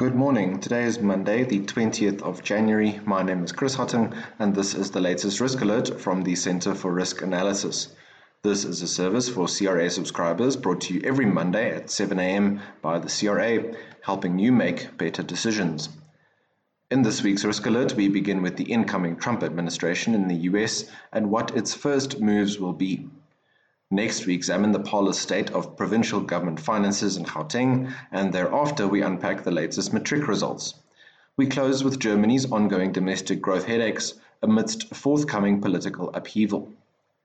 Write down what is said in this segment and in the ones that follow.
Good morning. Today is Monday, the 20th of January. My name is Chris Hutton, and this is the latest risk alert from the Center for Risk Analysis. This is a service for CRA subscribers brought to you every Monday at 7 a.m. by the CRA, helping you make better decisions. In this week's risk alert, we begin with the incoming Trump administration in the US and what its first moves will be. Next, we examine the parlous state of provincial government finances in Gauteng, and thereafter we unpack the latest matric results. We close with Germany's ongoing domestic growth headaches amidst forthcoming political upheaval.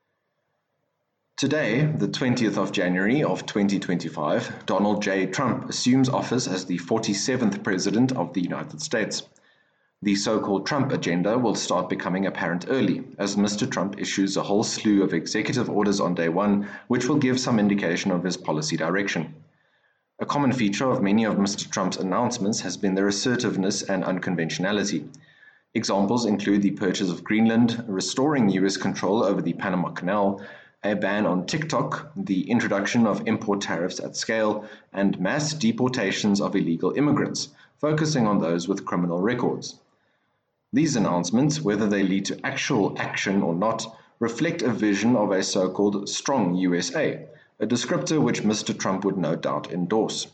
Today, the 20th of January of 2025, Donald J. Trump assumes office as the 47th President of the United States. The so-called Trump agenda will start becoming apparent early, as Mr. Trump issues a whole slew of executive orders on day one, which will give some indication of his policy direction. A common feature of many of Mr. Trump's announcements has been their assertiveness and unconventionality. Examples include the purchase of Greenland, restoring U.S. control over the Panama Canal, a ban on TikTok, the introduction of import tariffs at scale, and mass deportations of illegal immigrants, focusing on those with criminal records. These announcements, whether they lead to actual action or not, reflect a vision of a so-called strong USA, a descriptor which Mr. Trump would no doubt endorse.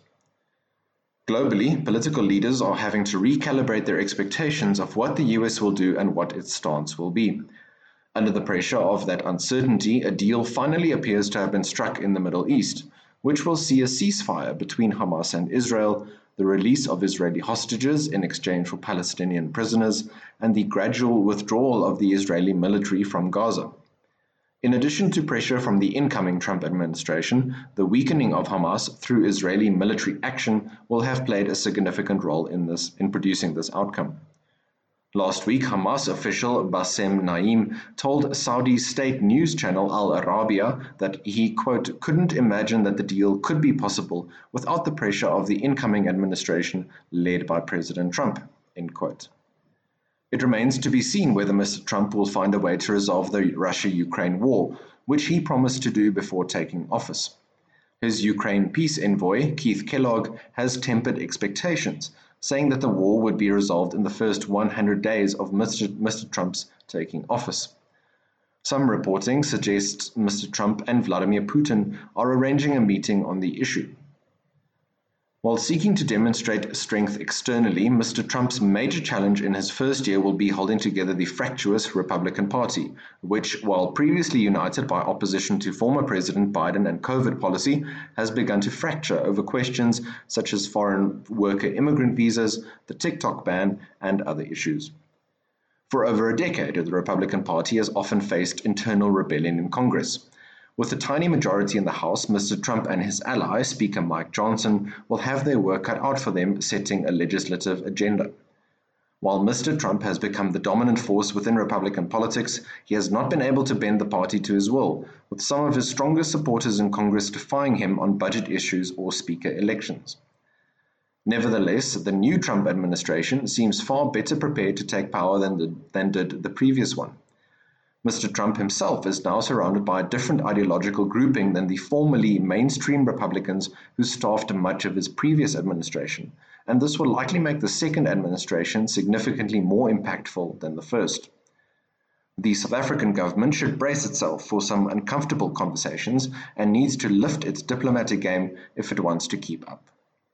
Globally, political leaders are having to recalibrate their expectations of what the US will do and what its stance will be. Under the pressure of that uncertainty, a deal finally appears to have been struck in the Middle East, which will see a ceasefire between Hamas and Israel, the release of Israeli hostages in exchange for Palestinian prisoners, and the gradual withdrawal of the Israeli military from Gaza. In addition to pressure from the incoming Trump administration, the weakening of Hamas through Israeli military action will have played a significant role in producing this outcome. Last week, Hamas official Bassem Naim told Saudi state news channel Al Arabiya that he, quote, couldn't imagine that the deal could be possible without the pressure of the incoming administration led by President Trump, end quote. It remains to be seen whether Mr. Trump will find a way to resolve the Russia-Ukraine war, which he promised to do before taking office. His Ukraine peace envoy, Keith Kellogg, has tempered expectations, saying that the war would be resolved in the first 100 days of Mr. Trump's taking office. Some reporting suggests Mr. Trump and Vladimir Putin are arranging a meeting on the issue. While seeking to demonstrate strength externally, Mr. Trump's major challenge in his first year will be holding together the fractious Republican Party, which, while previously united by opposition to former President Biden and COVID policy, has begun to fracture over questions such as foreign worker immigrant visas, the TikTok ban, and other issues. For over a decade, the Republican Party has often faced internal rebellion in Congress. With a tiny majority in the House, Mr. Trump and his ally, Speaker Mike Johnson, will have their work cut out for them setting a legislative agenda. While Mr. Trump has become the dominant force within Republican politics, he has not been able to bend the party to his will, with some of his strongest supporters in Congress defying him on budget issues or speaker elections. Nevertheless, the new Trump administration seems far better prepared to take power than did the previous one. Mr. Trump himself is now surrounded by a different ideological grouping than the formerly mainstream Republicans who staffed much of his previous administration, and this will likely make the second administration significantly more impactful than the first. The South African government should brace itself for some uncomfortable conversations and needs to lift its diplomatic game if it wants to keep up.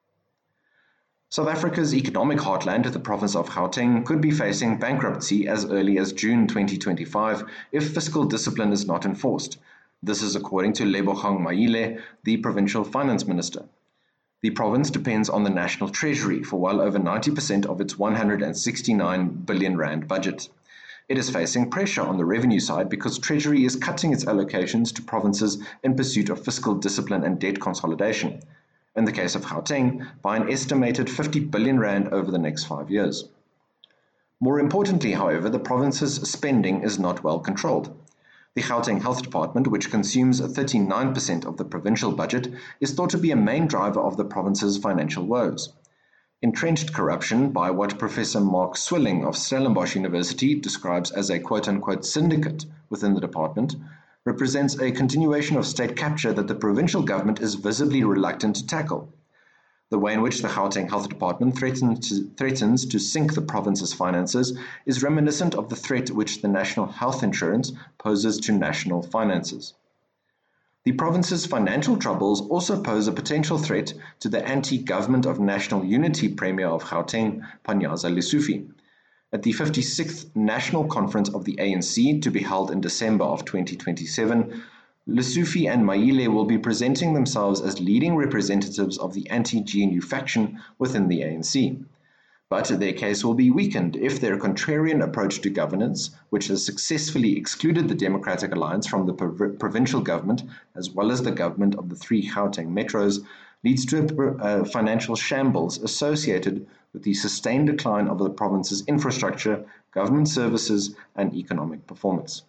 South Africa's economic heartland, the province of Gauteng, could be facing bankruptcy as early as June 2025 if fiscal discipline is not enforced. This is according to Lebogang Maile, the provincial finance minister. The province depends on the national treasury for well over 90% of its 169 billion rand budget. It is facing pressure on the revenue side because Treasury is cutting its allocations to provinces in pursuit of fiscal discipline and debt consolidation. In the case of Gauteng, by an estimated 50 billion rand over the next 5 years. More importantly, however, the province's spending is not well controlled. The Gauteng Health Department, which consumes 39% of the provincial budget, is thought to be a main driver of the province's financial woes. Entrenched corruption by what Professor Mark Swilling of Stellenbosch University describes as a quote-unquote syndicate within the department, represents a continuation of state capture that the provincial government is visibly reluctant to tackle. The way in which the Gauteng Health Department threatens to sink the province's finances is reminiscent of the threat which the National Health Insurance poses to national finances. The province's financial troubles also pose a potential threat to the anti-government of national unity Premier of Gauteng, Panyaza Lesufi. At the 56th National Conference of the ANC, to be held in December of 2027, Lesufi and Maile will be presenting themselves as leading representatives of the anti-GNU faction within the ANC. But their case will be weakened if their contrarian approach to governance, which has successfully excluded the Democratic Alliance from the provincial government, as well as the government of the three Gauteng metros, leads to a financial shambles associated with the sustained decline of the province's infrastructure, government services, and economic performance.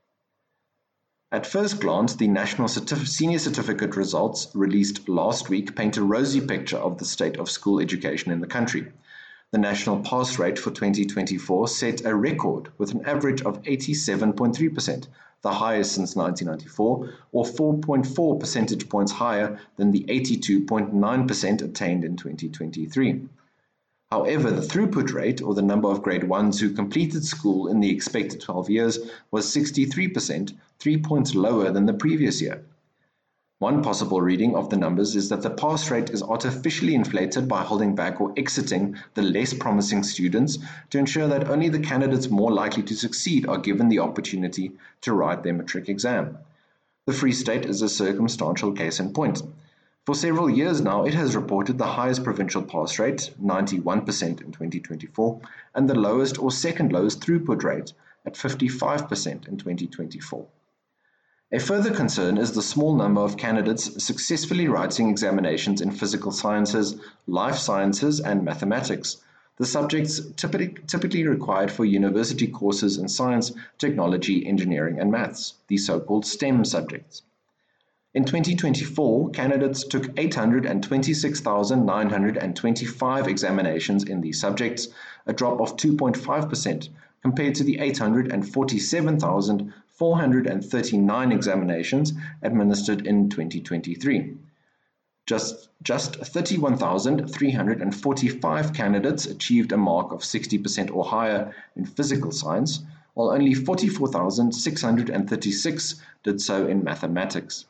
At first glance, the National Senior Certificate results released last week paint a rosy picture of the state of school education in the country. The national pass rate for 2024 set a record with an average of 87.3%, the highest since 1994, or 4.4 percentage points higher than the 82.9% attained in 2023. However, the throughput rate, or the number of grade 1s who completed school in the expected 12 years, was 63%, 3 points lower than the previous year. One possible reading of the numbers is that the pass rate is artificially inflated by holding back or exiting the less promising students to ensure that only the candidates more likely to succeed are given the opportunity to write their matric exam. The Free State is a circumstantial case in point. For several years now, it has reported the highest provincial pass rate, 91% in 2024, and the lowest or second lowest throughput rate at 55% in 2024. A further concern is the small number of candidates successfully writing examinations in physical sciences, life sciences, and mathematics, the subjects typically required for university courses in science, technology, engineering, and maths, the so-called STEM subjects. In 2024, candidates took 826,925 examinations in these subjects, a drop of 2.5%, compared to the 847,439 examinations administered in 2023. Just 31,345 candidates achieved a mark of 60% or higher in physical science, while only 44,636 did so in mathematics.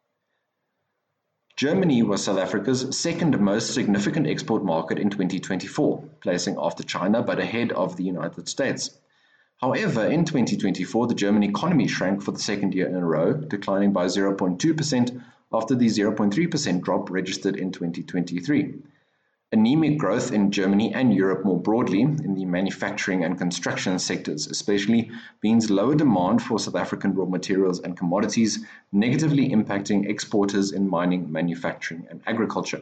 Germany was South Africa's second most significant export market in 2024, placing after China but ahead of the United States. However, in 2024, the German economy shrank for the second year in a row, declining by 0.2% after the 0.3% drop registered in 2023. Anemic growth in Germany and Europe more broadly, in the manufacturing and construction sectors especially, means lower demand for South African raw materials and commodities, negatively impacting exporters in mining, manufacturing, and agriculture.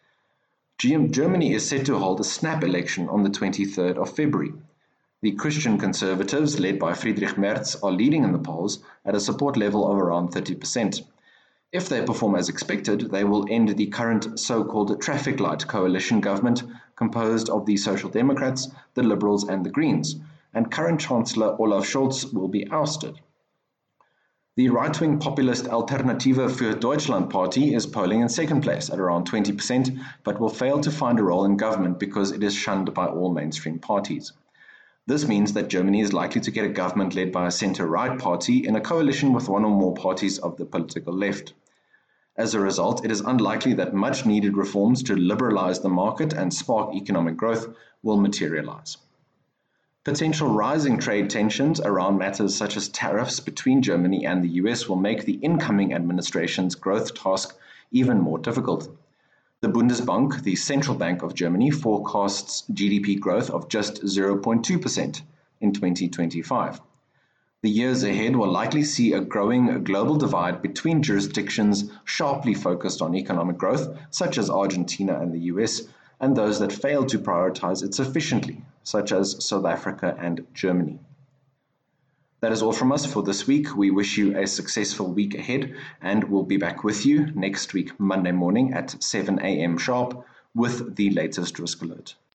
Germany is set to hold a snap election on the 23rd of February. The Christian Conservatives, led by Friedrich Merz, are leading in the polls at a support level of around 30%. If they perform as expected, they will end the current so-called traffic light coalition government composed of the Social Democrats, the Liberals, and the Greens, and current Chancellor Olaf Scholz will be ousted. The right-wing populist Alternative für Deutschland party is polling in second place at around 20%, but will fail to find a role in government because it is shunned by all mainstream parties. This means that Germany is likely to get a government led by a centre-right party in a coalition with one or more parties of the political left. As a result, it is unlikely that much-needed reforms to liberalize the market and spark economic growth will materialize. Potential rising trade tensions around matters such as tariffs between Germany and the US will make the incoming administration's growth task even more difficult. The Bundesbank, the central bank of Germany, forecasts GDP growth of just 0.2% in 2025. The years ahead will likely see a growing global divide between jurisdictions sharply focused on economic growth, such as Argentina and the US, and those that fail to prioritize it sufficiently, such as South Africa and Germany. That is all from us for this week. We wish you a successful week ahead, and we'll be back with you next week, Monday morning at 7 a.m. sharp with the latest risk alert.